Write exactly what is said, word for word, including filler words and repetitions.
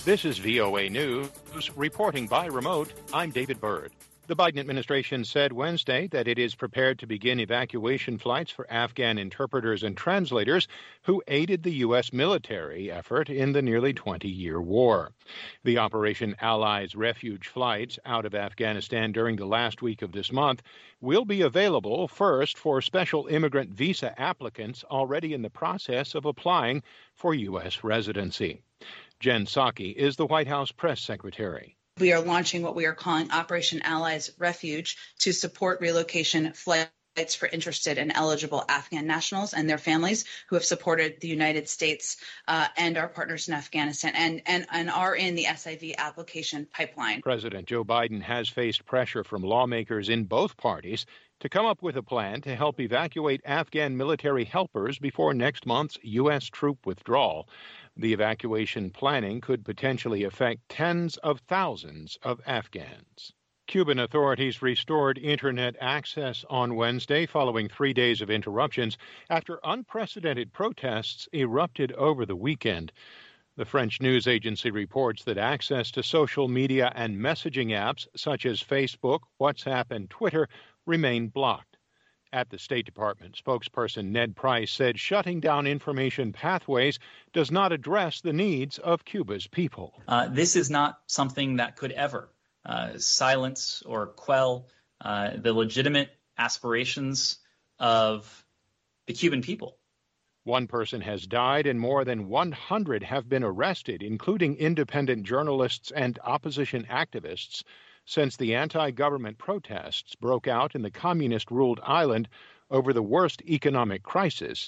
This is V O A News, reporting by remote. I'm David Byrd. The Biden administration said Wednesday that it is prepared to begin evacuation flights for Afghan interpreters and translators who aided the U S military effort in the nearly twenty-year war. The operation Allies refuge flights out of Afghanistan during the last week of this month will be available first for special immigrant visa applicants already in the process of applying for U S residency. Jen Psaki is the White House press secretary. We are launching what we are calling Operation Allies Refuge to support relocation flights for interested and eligible Afghan nationals and their families who have supported the United States uh, and our partners in Afghanistan and, and, and are in the S I V application pipeline. President Joe Biden has faced pressure from lawmakers in both parties to come up with a plan to help evacuate Afghan military helpers before next month's U S troop withdrawal. The evacuation planning could potentially affect tens of thousands of Afghans. Cuban authorities restored internet access on Wednesday following three days of interruptions after unprecedented protests erupted over the weekend. The French news agency reports that access to social media and messaging apps such as Facebook, WhatsApp, and Twitter remain blocked. At the State Department, spokesperson Ned Price said shutting down information pathways does not address the needs of Cuba's people. Uh, this is not something that could ever uh, silence or quell uh, the legitimate aspirations of the Cuban people. One person has died and more than one hundred have been arrested, including independent journalists and opposition activists, since the anti-government protests broke out in the communist-ruled island over the worst economic crisis